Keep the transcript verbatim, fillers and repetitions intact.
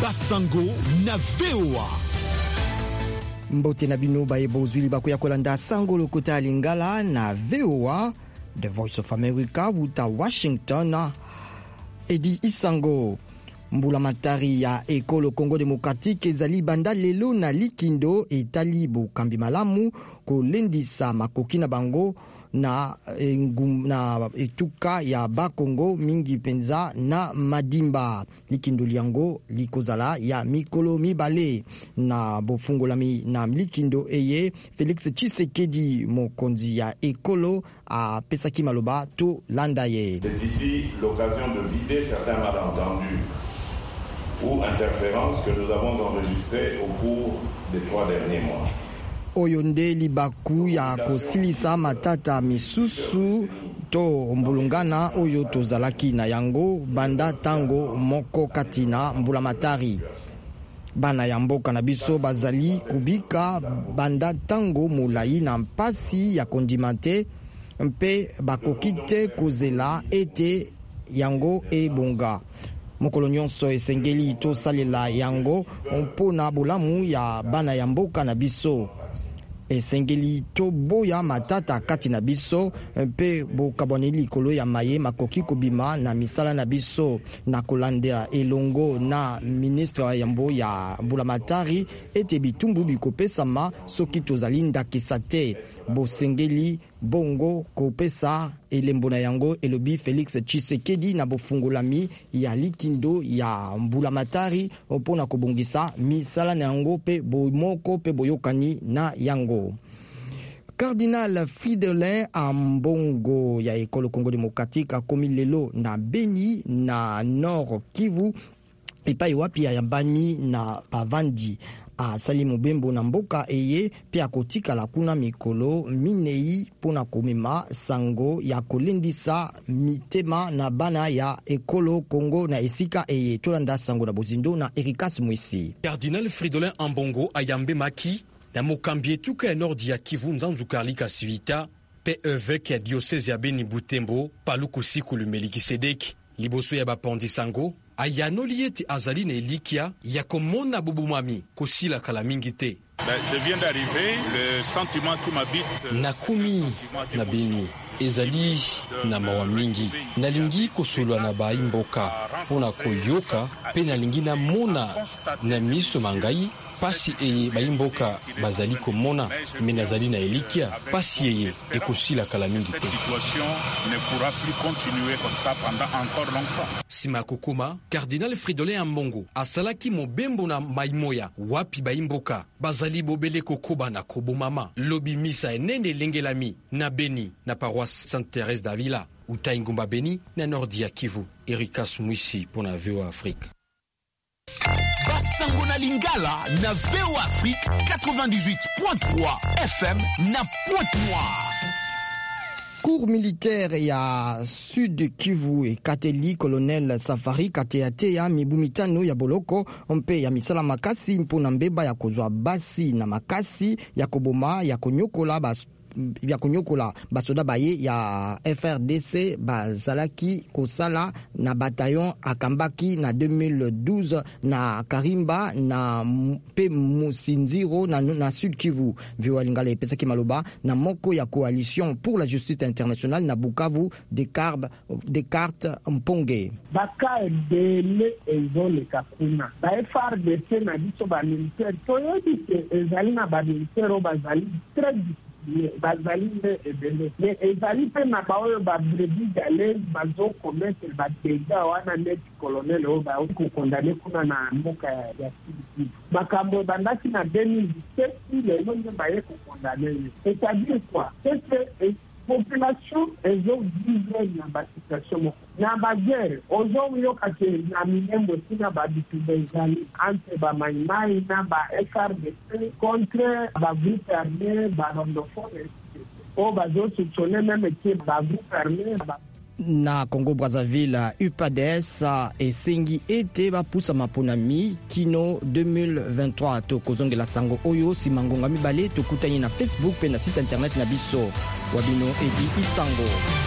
Basango na V O A. Mbote na bino ba ebozuli bakoya kolanda sango lokota lingala na V O A, The Voice of America, wuta Washington. Edi Isango. Mbula matari ya ekolo Congo Democratique ezali banda lelo na likindo etali bokambi malamu kolendisa makoki na bango na, engum, na etuka ya Bakongo mingi penza na Madimba. Likindo liango likozala ya mikolo mibale na bofungolami na likindo eye Félix Tshisekedi mokonzi ya ekolo a pesaki maloba to landaye. C'est ici l'occasion de vider certains malentendus ou interférences que nous avons enregistrées au cours des trois derniers mois. Oyonde libaku ya kosilisa matata misusu to mbulungana oyo tozalaki na yango banda tango moko katina mbula matari. Bana ya mboka na biso bazali kubika banda tango mulai na mpasi ya kondimante mpe bakokite kozela ete yango ebonga. Mokolo nyonso esengeli to salela yango mpona bolamu ya bana ya mboka na biso. Esengeli to boya matata kati na biso mpe bokaboneli likolo ya maye makoki kobima na misala na biso na kolanda elongo na ministre ya mbo ya mbulamatari ete bitumbu bikopesama soki tozali ndakisa te. Bosengeli bongo kopesa elembo na yango elobi Félix Tshisekedi na bofungolami ya likindo ya mbulamatari mpona kobongisa misala na yango pe bomoko pe boyokani na yango. Cardinal Fridolin Ambongo ya ekolo Congo Democratique akomi lelo na Beni na Nord Kivu epai wapi ya bami na bavandi a Salimu Bembo na mboka eye pe akotika la kuna mikolo minei pona komema sango ya kolendisa mitema na bana ya ekolo Congo na esika eye tolanda sango na bozindo na Erikas Mwisi. Cardinal Fridolin Ambongo ayambe maki na mokambi etuka ya Nord ya Kivu Nzanzukarlika Sivita pe evêque ya diocèse ya Beni Butembo Paluku Sikulu Melkisedeki liboso ya bapondi sango ayanoli ete azali na elikia ya komona bubumami kosila kala mingi te. Je viens d'arriver, le sentiment qui m'habite nakumi na Beni ezali na mawa mingi nalingi kosolwa na baimboka pona koyoka pe nalingi na mona na miso mangai pasi eye baimboka bazali komona me nazali na elikia pasi eye ekosila kala mingi te. Sima kokoma Cardinal Fridolin Ambongo asalaki mobembo na maimoya wapi baimboka bazali bobele kokoba na kobomama lobi misa enene lengelami na Beni na paroisse Sainte-Thérèse d'Avila uta Ngumba Beni na Nord ya Kivu. Erikas Mwisi pona V O A Afrique. Basango na Lingala na V O A Afrique quatre-vingt-dix-huit point trois F M na Pointe-Noire. Cour militaire ya Sud Kivu e kateli colonel Safari kateate ya mibumitano ya boloko mpe ya misala makasi mpona mbeba ya kozwa basi na makasi ya koboma ya konyokola bas ya konyokola basoda baye ya F R D C bazalaki kosala na bataillon akambaki na deux mille douze na Karimba na pe Musinziro na, na Sud Kivu. Vio Lingala epesaki maloba na moko ya coalition pour la justice internationale na Bukavu Descartes Descartes Mponge. Baka ebele ezole kakuna ba F R D C na biso ba militaire toyebi ezali na ba militaire bazali très bazali ebele mais ezali pe na baoyo ba brebis galaises bazo commettre ba dégâts wana net colonel oyo ba kokondane kuna na mboka ya Sud. Makambo bandaki na deux mille dix-sept lelo nde baye kokondane. C'est-à-dire quoi? C'est que population ezo vivre na ba situation na ba guerre ozo yoka ke na milembo sina ba bitubezali entre ba maimai na ba F R D C contre ba groupe armé ba rondofone o ba zo soutene même que ba groupe armé ba na Congo Brazzaville U P A D E S esengi ete bapusa maponami kino deux mille vingt-trois to kozongela sango oyo simangonga mibale tokutani na Facebook pe na site internet na biso wabino Edi Isango.